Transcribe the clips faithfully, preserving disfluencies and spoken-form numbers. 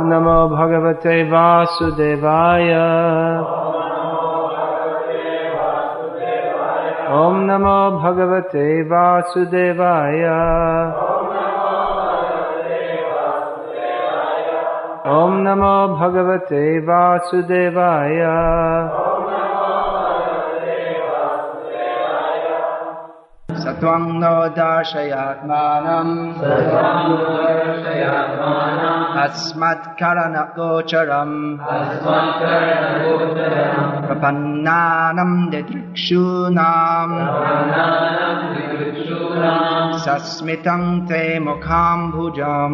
Namo Bhagavate Vasudevaya. Om Namo Bhagavate Vasudevaya. Om Namo Bhagavate Vasudevaya. Sattvang no darshayatmanam asmat karana gocharam prapannanam dedrikshunam sasmitam te mukham bhujam.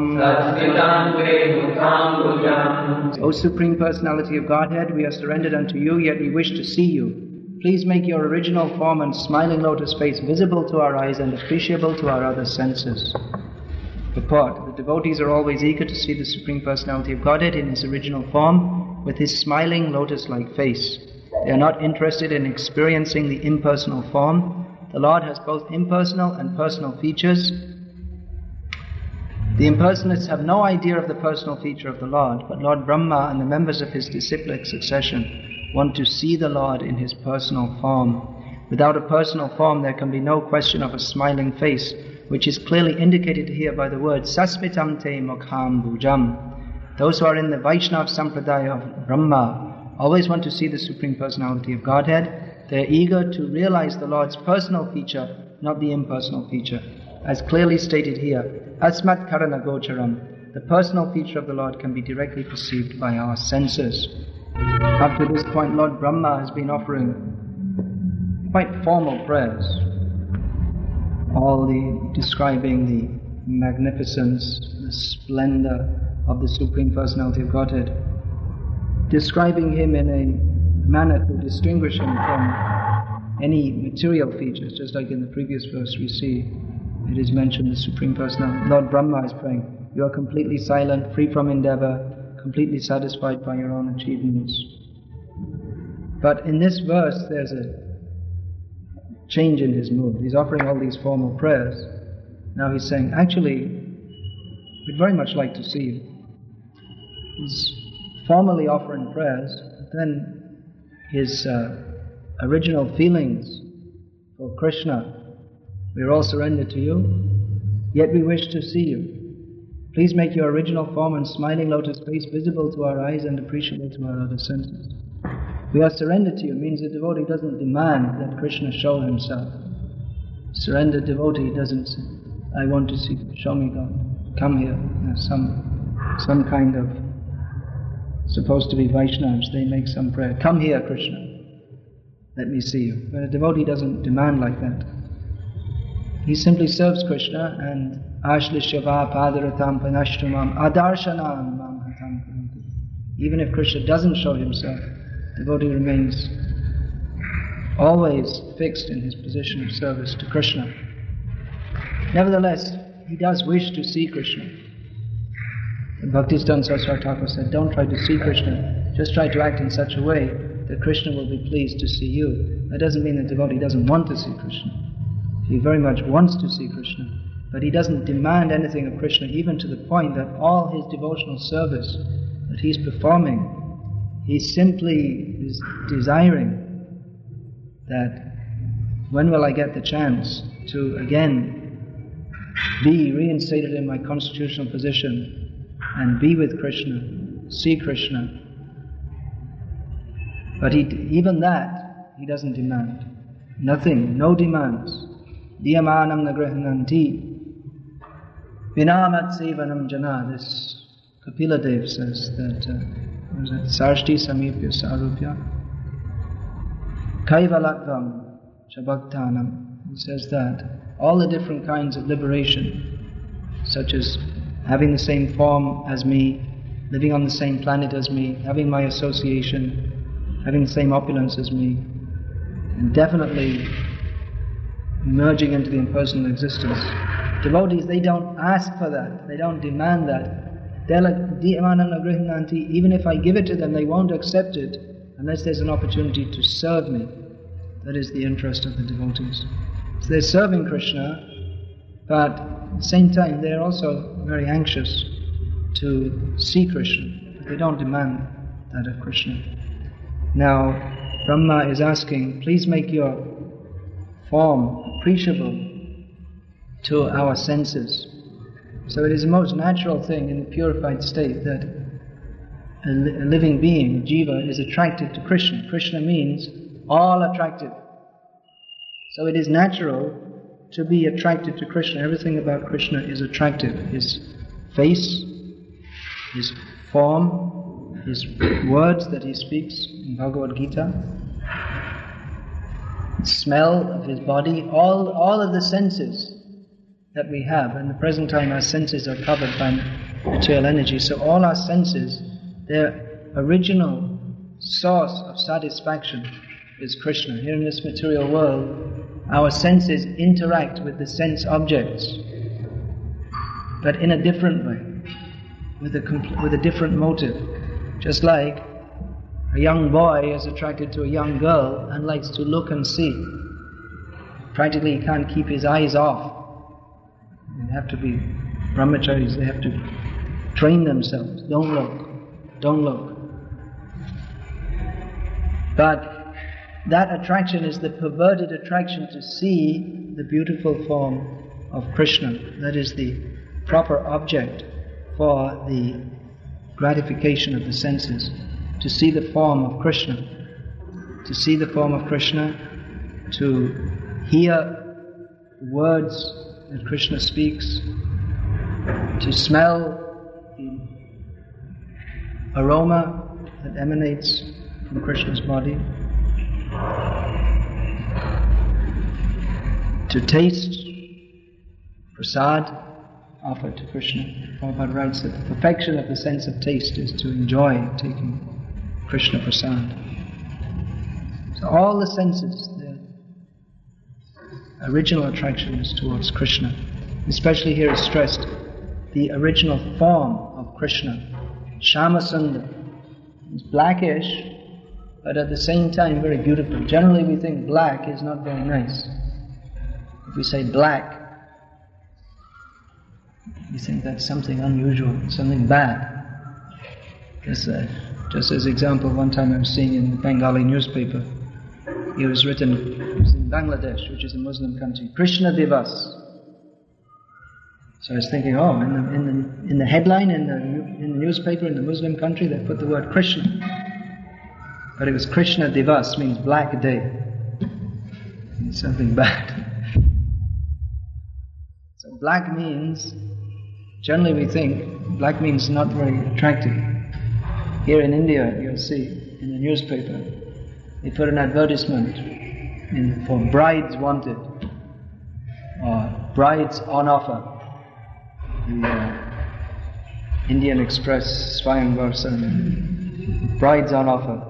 O Supreme Personality of Godhead, we are surrendered unto you, yet we wish to see you. Please make your original form and smiling lotus face visible to our eyes and appreciable to our other senses. Purport: the devotees are always eager to see the Supreme Personality of Godhead in His original form with His smiling lotus-like face. They are not interested in experiencing the impersonal form. The Lord has both impersonal and personal features. The impersonalists have no idea of the personal feature of the Lord, but Lord Brahma and the members of His disciplic succession want to see the Lord in His personal form. Without a personal form, there can be no question of a smiling face, which is clearly indicated here by the word Sasmitam te mukham bhujam. Those who are in the Vaishnava Sampradaya of Brahma always want to see the Supreme Personality of Godhead. They are eager to realize the Lord's personal feature, not the impersonal feature. As clearly stated here, Asmat karana gocharam, the personal feature of the Lord can be directly perceived by our senses. Up to this point, Lord Brahma has been offering quite formal prayers, all the describing the magnificence, the splendor of the Supreme Personality of Godhead, describing Him in a manner to distinguish Him from any material features. Just like in the previous verse we see, it is mentioned the Supreme Personality. Lord Brahma is praying, you are completely silent, free from endeavor, completely satisfied by your own achievements. But in this verse there's a change in his mood. He's offering all these formal prayers. Now he's saying, actually, we'd very much like to see you. He's formally offering prayers, but then his uh, original feelings for Krishna, we are all surrendered to you, yet we wish to see you. Please make your original form and smiling lotus face visible to our eyes and appreciable to our other senses. We are surrendered to you means the devotee doesn't demand that Krishna show himself. Surrendered devotee doesn't say, I want to see, show me God, come here. There's some, some kind of, supposed to be Vaishnavas, they make some prayer, come here Krishna, let me see you. But a devotee doesn't demand like that. He simply serves Krishna and Ashlishava padaratam panashtamam adarshanam mam hatam kuranti. Even if Krishna doesn't show himself, the devotee remains always fixed in his position of service to Krishna. Nevertheless, he does wish to see Krishna. Bhaktisiddhanta Saraswati Thakur said, don't try to see Krishna, just try to act in such a way that Krishna will be pleased to see you. That doesn't mean the devotee doesn't want to see Krishna. He very much wants to see Krishna, but he doesn't demand anything of Krishna, even to the point that all his devotional service that he's performing, he simply is desiring that when will I get the chance to again be reinstated in my constitutional position and be with Krishna, see Krishna. But he, even that he doesn't demand. Nothing, no demands. Diyamanam nagrahananti vinamat sevanam jana. This Kapila Dev says that uh, what is it? Sarshti samipya sarupya kaivalatvam shabhaktanam. He says that all the different kinds of liberation, such as having the same form as me, living on the same planet as me, having my association, having the same opulence as me, and definitely merging into the impersonal existence. Devotees, they don't ask for that, they don't demand that. They're like, even if I give it to them, they won't accept it unless there's an opportunity to serve me. That is the interest of the devotees. So they're serving Krishna, but at the same time they're also very anxious to see Krishna, but they don't demand that of Krishna. Now, Brahma is asking, please make your form appreciable to our senses. So it is the most natural thing in the purified state that a, li- a living being, a jiva, is attracted to Krishna. Krishna means all attractive. So it is natural to be attracted to Krishna. Everything about Krishna is attractive. His face, his form, his words that he speaks in Bhagavad Gita, the smell of his body, all, all of the senses that we have. In the present time our senses are covered by material energy, so all our senses, their original source of satisfaction is Krishna. Here in this material world, our senses interact with the sense objects, but in a different way, with a compl- with a different motive. Just like a young boy is attracted to a young girl and likes to look and see. Practically he can't keep his eyes off. They have to be brahmacharis, they have to train themselves. Don't look, don't look. But that attraction is the perverted attraction to see the beautiful form of Krishna. That is the proper object for the gratification of the senses. To see the form of Krishna. To see the form of Krishna, to hear words that Krishna speaks, to smell the aroma that emanates from Krishna's body, to taste prasad offered to Krishna. Prabhupada writes that the perfection of the sense of taste is to enjoy taking Krishna prasad. So all the senses, their original attraction is towards Krishna. Especially here is stressed the original form of Krishna. Shyamasundar. It's blackish, but at the same time very beautiful. Generally we think black is not very nice. If we say black, we think that's something unusual, something bad. Just, uh, just as example, one time I was seeing in the Bengali newspaper, it was written, it was in Bangladesh, which is a Muslim country, Krishna Divas. So I was thinking, oh, in the, in the, in the headline, in the, in the newspaper, in the Muslim country, they put the word Krishna. But it was Krishna Divas, means black day. It's something bad. So black means, generally we think, black means not very attractive. Here in India, you'll see, in the newspaper, they put an advertisement in, for brides wanted, or brides on offer. The uh, Indian Express, Swayamvar, brides on offer.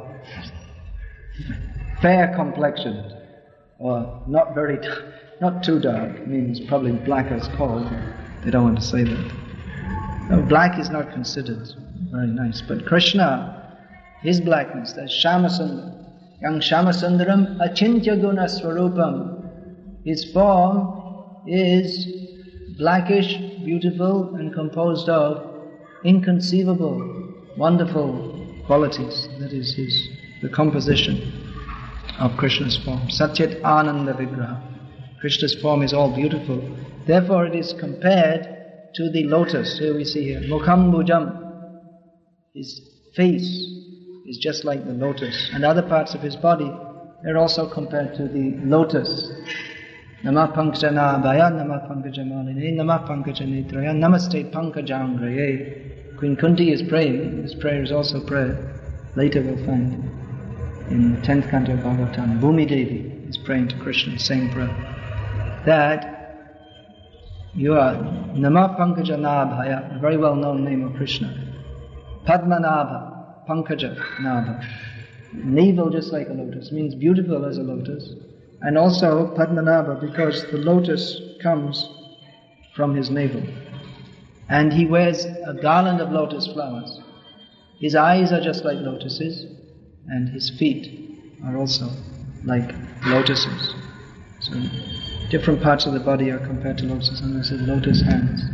Fair complexioned, or not very, t- not too dark, means probably black as coal. They don't want to say that. No, black is not considered very nice, but Krishna, his blackness, that's Shyamasundar. Yang Shyamasundram achintya guna swarupam. His form is blackish, beautiful, and composed of inconceivable, wonderful qualities. That is his, the composition of Krishna's form. Satyat Ananda Vigraha. Krishna's form is all beautiful. Therefore it is compared to the lotus. Here we see here, Mukham Bhujam. His face is just like the lotus. And other parts of his body, they're also compared to the lotus. Namah Pankajana Abhaya, Namah Pankajamalini, Namah Pankajanetraya, Namaste Pankajangraye. Queen Kunti is praying. This prayer is also prayer. Later we'll find in the tenth canto of Bhagavatam, Bhumi Devi is praying to Krishna, same prayer. That you are Namah Pankajanabhaya, a very well known name of Krishna. Padmanabha, Pankaja Nabha. Navel just like a lotus, means beautiful as a lotus. And also Padmanabha, because the lotus comes from his navel. And he wears a garland of lotus flowers. His eyes are just like lotuses, and his feet are also like lotuses. So different parts of the body are compared to lotuses, and I said lotus hands.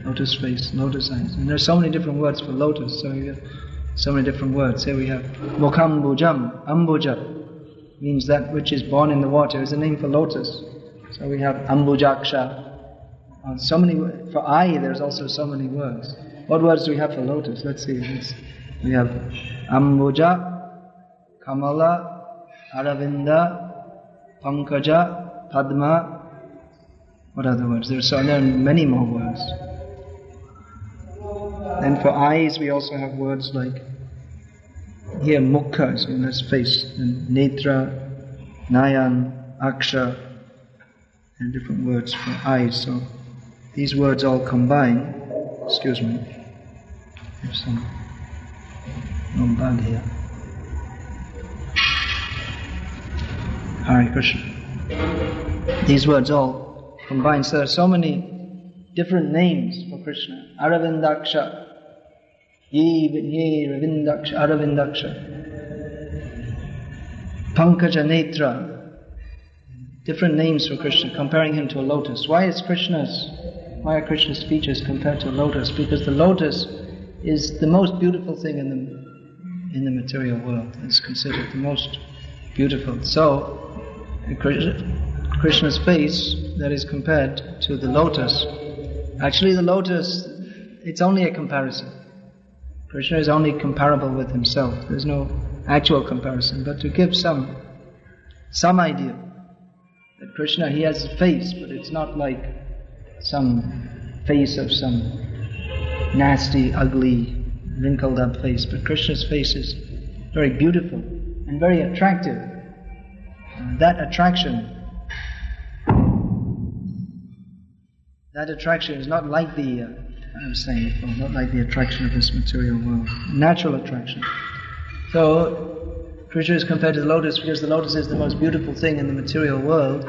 lotus face, lotus eyes. And there's so many different words for lotus, so you have so many different words. Here we have Mukhambujam, Ambuja, means that which is born in the water, is a name for lotus. So we have Ambujaksha. Uh, so many, for eye there's also so many words. What words do we have for lotus? Let's see. Let's, we have Ambuja, Kamala, Aravinda, Pankaja, Padma. What other words? There are, so, there are many more words. And for eyes we also have words like here Mukha, so that's face, and Netra, Nayan, Aksha, and different words for eyes. So these words all combine. Excuse me. There's some no bug here. Hare Krishna. These words all combine. So there are so many different names for Krishna. Aravindaksha. Ye, ye, Ravindaksha, Aravindaksha. Pankaja Netra. Different names for Krishna, comparing him to a lotus. Why is Krishna's, why are Krishna's features compared to a lotus? Because the lotus is the most beautiful thing in the in the material world. It's considered the most beautiful. So, Krishna's face that is compared to the lotus. Actually, the lotus, it's only a comparison. Krishna is only comparable with himself. There's no actual comparison, but to give some some idea that Krishna, he has a face, but it's not like some face of some nasty, ugly, wrinkled up face. But Krishna's face is very beautiful and very attractive. And that attraction, that attraction is not like the, uh, I was saying before, not like the attraction of this material world. Natural attraction. So, Krishna is compared to the lotus because the lotus is the most beautiful thing in the material world.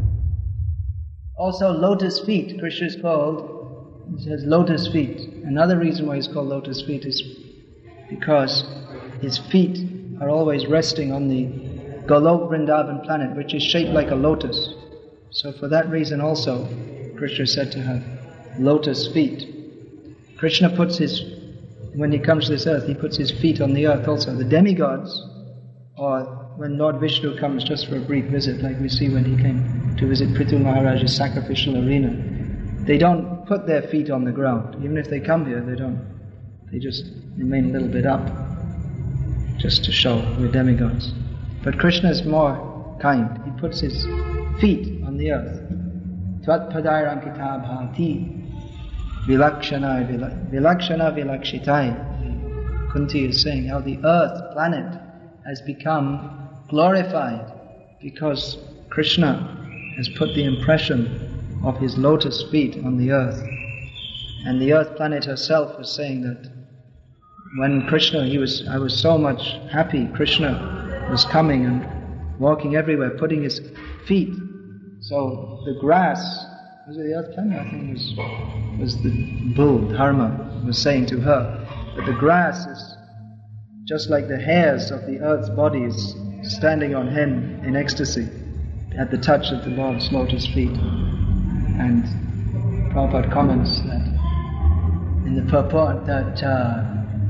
Also, lotus feet. Krishna is called, he has lotus feet. Another reason why he's called lotus feet is because his feet are always resting on the Golok Vrindavan planet, which is shaped like a lotus. So for that reason also, Krishna is said to have lotus feet. Krishna puts his, when he comes to this earth, he puts his feet on the earth also. The demigods, or when Lord Vishnu comes just for a brief visit, like we see when he came to visit Prithu Maharaj's sacrificial arena, they don't put their feet on the ground. Even if they come here, they don't. They just remain a little bit up, just to show we're demigods. But Krishna is more kind. He puts his feet on the earth. Tvat padayarankita bhati vilakshana vilakshana vilakshitai. Kunti is saying how the earth planet has become glorified because Krishna has put the impression of his lotus feet on the earth. And the earth planet herself was saying that when Krishna, he was, I was so much happy Krishna was coming and walking everywhere, putting his feet. So the grass, was it the earth planet? I think it was, was the bull, Dharma, was saying to her that the grass is just like the hairs of the earth's bodies standing on him in ecstasy at the touch of the Lord's lotus feet. And Prabhupada comments that in the purport that uh,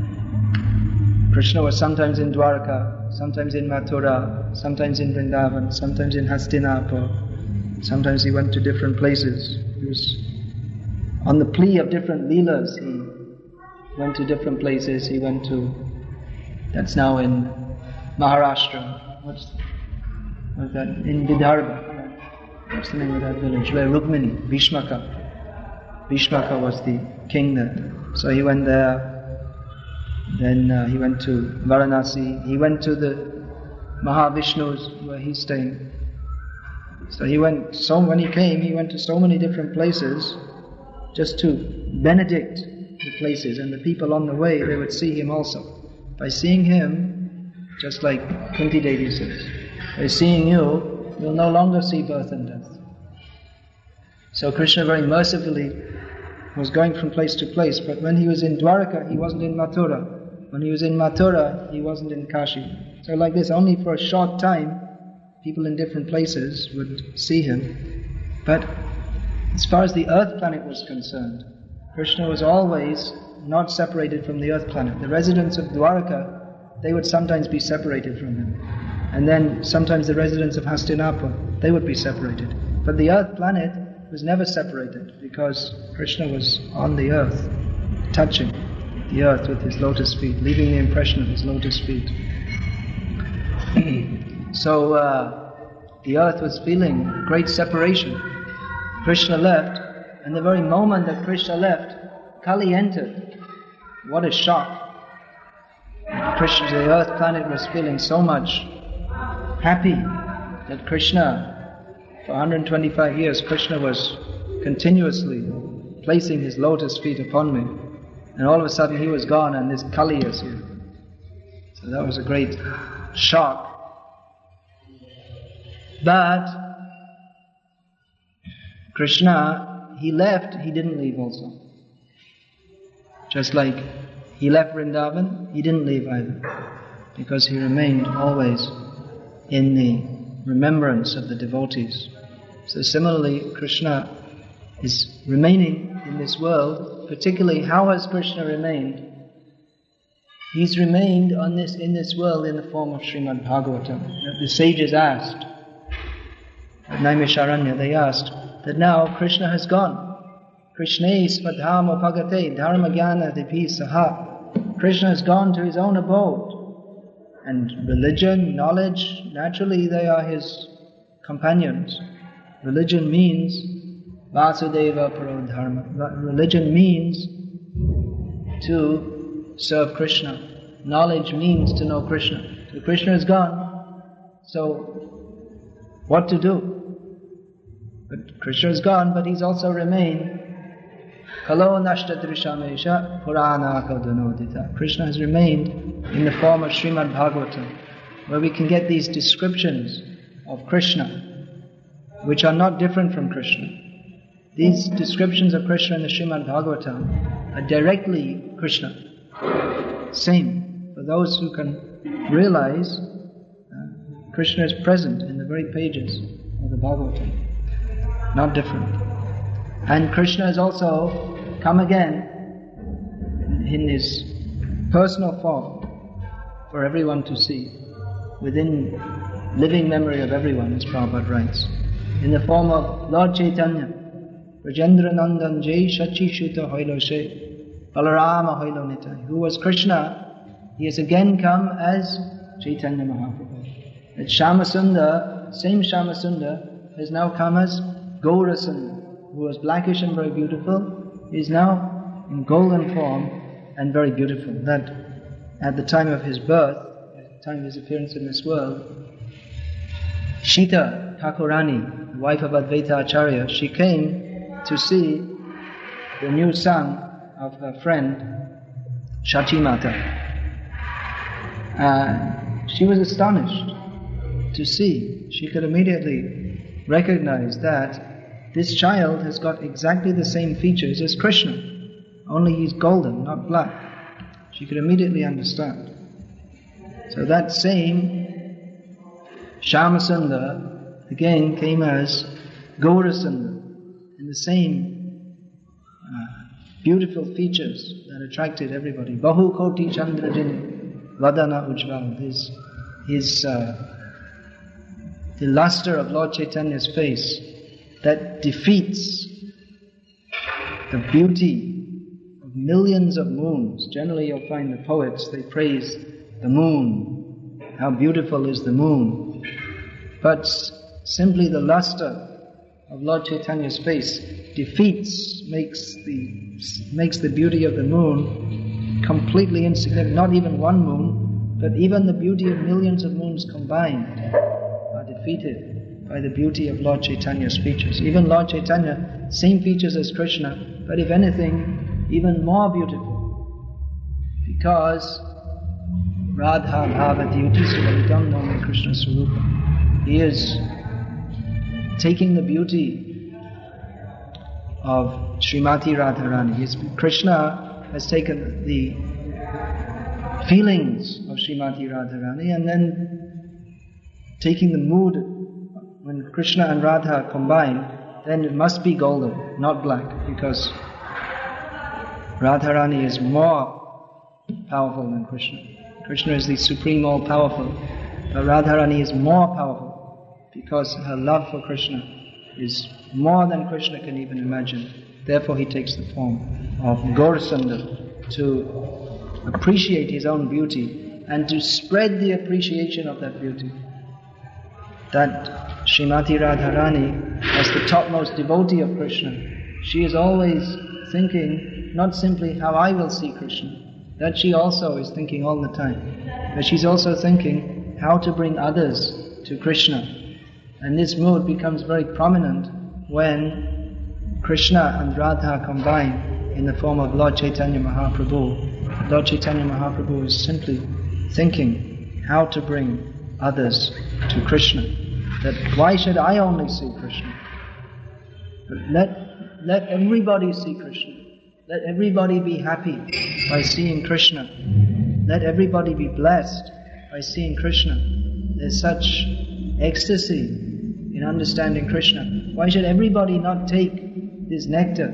Krishna was sometimes in Dwarka, sometimes in Mathura, sometimes in Vrindavan, sometimes in Hastinapur, sometimes he went to different places. He was on the plea of different leelas, he went to different places. He went to, that's now in Maharashtra, what's, what's that, in Vidarbha, what's the name of that village, where Rukmini, Bhishmaka, Bhishmaka was the king there. So he went there. Then uh, he went to Varanasi. He went to the Mahavishnu's where he's staying. So he went, so when he came, he went to so many different places just to benedict the places, and the people on the way, they would see him also. By seeing him, just like Kunti Devi says, by seeing you, you'll no longer see birth and death. So Krishna very mercifully was going from place to place, but when he was in Dwarka, he wasn't in Mathura. When he was in Mathura, he wasn't in Kashi. So like this, only for a short time, people in different places would see him. But as far as the earth planet was concerned, Krishna was always not separated from the earth planet. The residents of Dwarka, they would sometimes be separated from him. And then sometimes the residents of Hastinapur, they would be separated. But the earth planet was never separated because Krishna was on the earth, touching the earth with his lotus feet, leaving the impression of his lotus feet. So uh, the earth was feeling great separation. Krishna left, and the very moment that Krishna left, Kali entered. What a shock. Krishna, the earth planet was feeling so much happy that Krishna, for one hundred twenty-five years, Krishna was continuously placing his lotus feet upon me. And all of a sudden he was gone and this Kali is here. So that was a great shock. But Krishna, he left, he didn't leave also. Just like he left Vrindavan, he didn't leave either. Because he remained always in the remembrance of the devotees. So similarly, Krishna is remaining in this world. Particularly, how has Krishna remained? He's remained on this in this world in the form of Srimad Bhagavatam. The sages asked, at Naimisharanya, they asked that now Krishna has gone. Krishna svadhamo bhagate dharma jnana dipi saha. Krishna has gone to his own abode. And religion, knowledge, naturally they are his companions. Religion means Vasudeva Paro Dharma. Religion means to serve Krishna. Knowledge means to know Krishna. So Krishna is gone. So, what to do? But Krishna is gone, but he's also remained. Kalo nashtadrishamesha purana kadanodita. Krishna has remained in the form of Srimad Bhagavatam, where we can get these descriptions of Krishna, which are not different from Krishna. These descriptions of Krishna in the Srimad Bhagavatam are directly Krishna. Same. For those who can realize, uh, Krishna is present in the very pages of the Bhagavatam. Not different. And Krishna has also come again in his personal form for everyone to see, within living memory of everyone, as Prabhupada writes, in the form of Lord Chaitanya, Rajendra Nandan Jai Shachi Shuta Hoilo She, Balarama Hoilo Nitai, who was Krishna. He has again come as Chaitanya Mahaprabhu. And Shyamasundar, same Shyamasundar, has now come as Gaurasundar, who was blackish and very beautiful, is now in golden form and very beautiful. That at the time of his birth, at the time of his appearance in this world, Shita Thakurani, the wife of Advaita Acharya, she came to see the new son of her friend Shachi Mata. Uh, she was astonished to see. She could immediately recognize that this child has got exactly the same features as Krishna, only he's golden, not black. She could immediately understand. So that same Shyamasundar again came as Gaurasundar, in the same uh, beautiful features that attracted everybody. Bahu Koti Chandrajini Vadana Ujval. His, his uh, the luster of Lord Chaitanya's face that defeats the beauty of millions of moons. Generally you'll find the poets, they praise the moon. How beautiful is the moon. But simply the luster of Lord Chaitanya's face defeats, makes the, makes the beauty of the moon completely insignificant. Not even one moon, but even the beauty of millions of moons combined are defeated by the beauty of Lord Chaitanya's features. Even Lord Chaitanya, same features as Krishna, but if anything, even more beautiful. Because Radha Bhavati Utisuvalitam Nome Krishna Swarupa. He is taking the beauty of Srimati Radharani. His, Krishna has taken the feelings of Srimati Radharani and then taking the mood. When Krishna and Radha combine, then it must be golden, not black, because Radharani is more powerful than Krishna. Krishna is the supreme all-powerful, but Radharani is more powerful because her love for Krishna is more than Krishna can even imagine. Therefore he takes the form of Gaurasundar to appreciate his own beauty and to spread the appreciation of that beauty. That Srimati Radharani, as the topmost devotee of Krishna, she is always thinking not simply how I will see Krishna, that she also is thinking all the time, but she's also thinking how to bring others to Krishna. And this mood becomes very prominent when Krishna and Radha combine in the form of Lord Chaitanya Mahaprabhu. Lord Chaitanya Mahaprabhu is simply thinking how to bring others to Krishna. That why should I only see Krishna? But let, let everybody see Krishna. Let everybody be happy by seeing Krishna. Let everybody be blessed by seeing Krishna. There's such ecstasy in understanding Krishna. Why should everybody not take this nectar?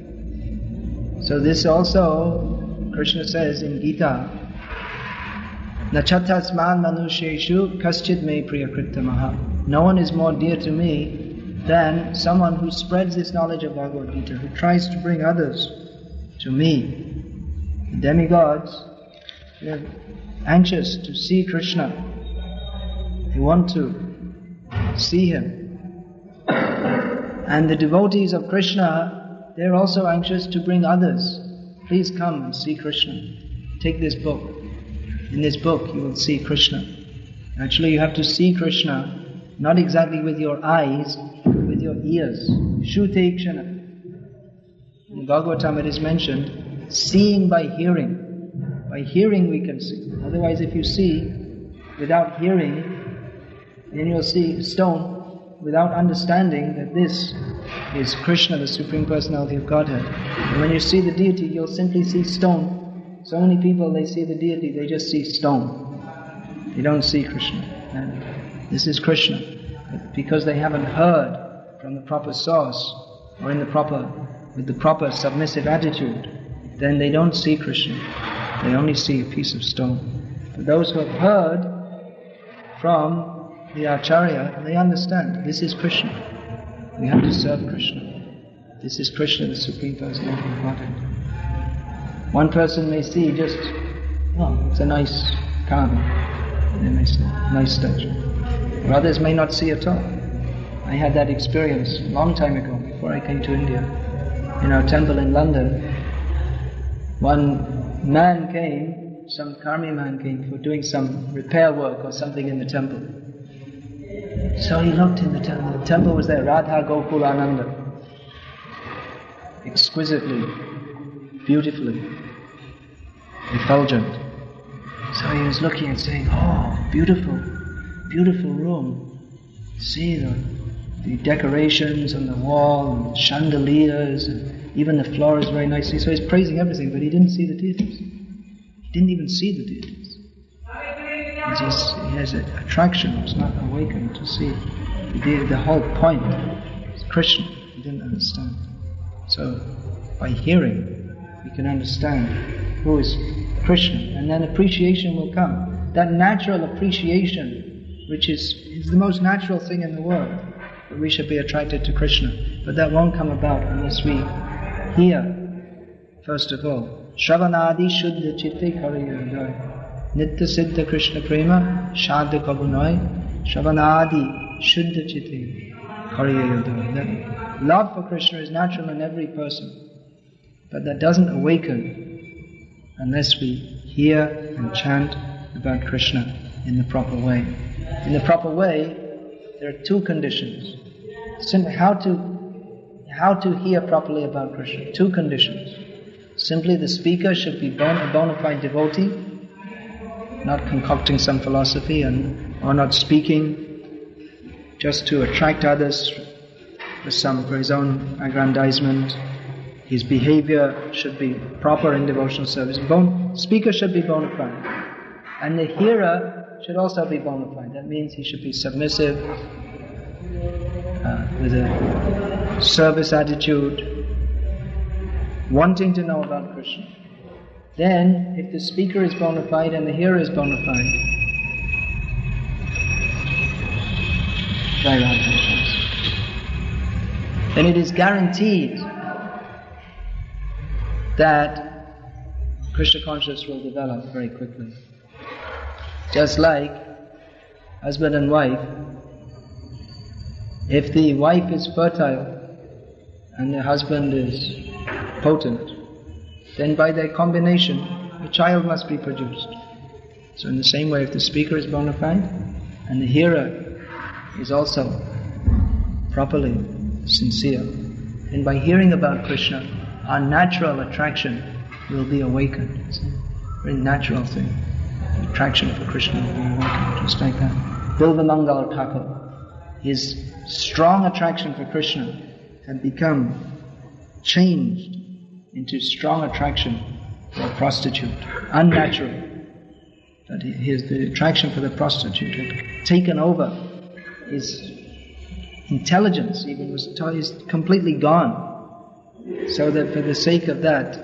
So this also, Krishna says in Gita, Nachatasman manusheshu kaschid me priyakrittamaha. No one is more dear to me than someone who spreads this knowledge of Bhagavad Gita, who tries to bring others to me. The demigods, they're anxious to see Krishna. They want to see him. And the devotees of Krishna, they're also anxious to bring others. Please come and see Krishna. Take this book. In this book you will see Krishna. Actually you have to see Krishna not exactly with your eyes, but with your ears. Shute kshana. In Bhagavatam it is mentioned, seeing by hearing. By hearing we can see. Otherwise if you see without hearing, then you'll see stone without understanding that this is Krishna, the Supreme Personality of Godhead. And when you see the deity, you'll simply see stone. So many people, they see the deity, they just see stone. They don't see Krishna. And this is Krishna. But because they haven't heard from the proper source, or in the proper, with the proper submissive attitude, then they don't see Krishna. They only see a piece of stone. But those who have heard from the Acharya, they understand, this is Krishna. We have to serve Krishna. This is Krishna, the Supreme Personality of Godhead. One person may see just, oh, it's a nice carving. They may say, nice statue. Or others may not see at all. I had that experience a long time ago, before I came to India. In our temple in London, one man came, some karmi man came for doing some repair work or something in the temple. So he looked in the temple. The temple was there, Radha Gokulananda. Exquisitely, beautifully, effulgent. So he was looking and saying, oh, beautiful, beautiful room. See the, the decorations on the wall, and the chandeliers, and even the floor is very nicely. So he's praising everything, but he didn't see the deities. He didn't even see the deities. He, just, he has an attraction, was not awakened to see the, the whole point. It's Krishna. He didn't understand. So, by hearing, we can understand who is Krishna, and then appreciation will come. That natural appreciation, which is, is the most natural thing in the world, that we should be attracted to Krishna. But that won't come about unless we hear, first of all. Shravanadi Shuddha Chitte Kariyadai. Nitya Siddha Krishna Prema Shadha Kabunai Shravanadi Shuddha Chitte Kariyadai. Love for Krishna is natural in every person, but that doesn't awaken unless we hear and chant about Krishna in the proper way. In the proper way, there are two conditions. Simply how to how to hear properly about Krishna. Two conditions. Simply the speaker should be a bona fide devotee, not concocting some philosophy and or not speaking just to attract others for some for his own aggrandizement. His behavior should be proper in devotional service. Bon, speaker should be bona fide. And the hearer should also be bona fide. That means he should be submissive, uh, with a service attitude, wanting to know about Krishna. Then, if the speaker is bona fide and the hearer is bona fide, then it is guaranteed that Krishna consciousness will develop very quickly. Just like husband and wife, if the wife is fertile and the husband is potent, then by their combination, a child must be produced. So in the same way, if the speaker is bona fide and the hearer is also properly sincere, then by hearing about Krishna, our natural attraction will be awakened. It's a very natural thing. The attraction for Krishna will be awakened, just like that. Bilvamangal Thakur, his strong attraction for Krishna had become changed into strong attraction for a prostitute, unnatural. That his, the attraction for the prostitute had taken over his intelligence, even was is completely gone. So that for the sake of that,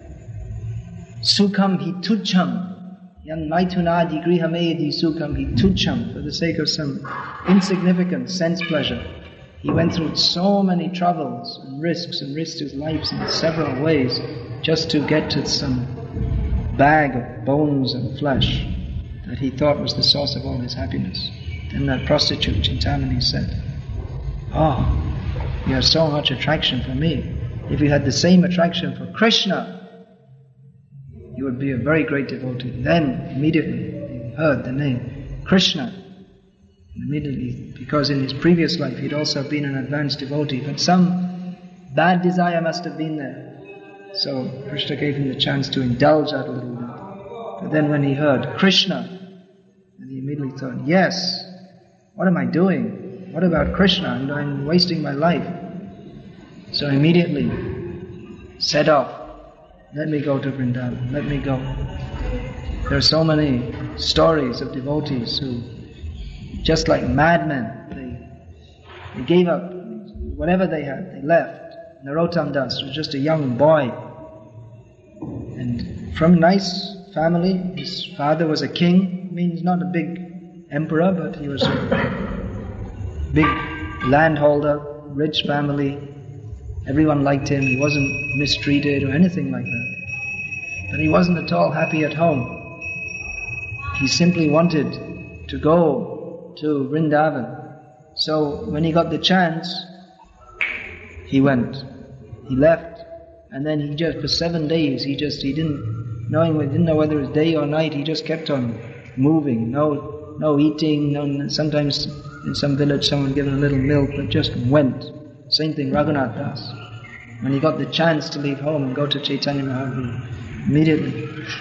sukham hi tucham, yan maitunadi grihamedi sukham hi tucham, for the sake of some insignificant sense pleasure, he went through so many troubles and risks and risked his lives in several ways just to get to some bag of bones and flesh that he thought was the source of all his happiness. Then that prostitute, Chintamani, said, "Oh, you have so much attraction for me. If you had the same attraction for Krishna, you would be a very great devotee." Then, immediately, he heard the name Krishna. Immediately, because in his previous life he'd also been an advanced devotee, but some bad desire must have been there. So Krishna gave him the chance to indulge that a little bit. But then when he heard Krishna, then he immediately thought, yes, what am I doing? What about Krishna? I'm, I'm wasting my life. So immediately set off, let me go to Vrindavan, let me go. There are so many stories of devotees who, just like madmen, they, they gave up whatever they had, they left. Narottam Das was just a young boy, and from a nice family. His father was a king. I mean, he's not a big emperor, but he was a big landholder, rich family. Everyone liked him. He wasn't mistreated or anything like that. But he wasn't at all happy at home. He simply wanted to go to Vrindavan. So when he got the chance, he went. He left, and then he just, for seven days, he just, he didn't, knowing, he didn't know whether it was day or night, he just kept on moving. No, no eating, no, sometimes in some village someone gave him a little milk, but just went. Same thing, Raghunath Das. When he got the chance to leave home and go to Chaitanya Mahaprabhu, immediately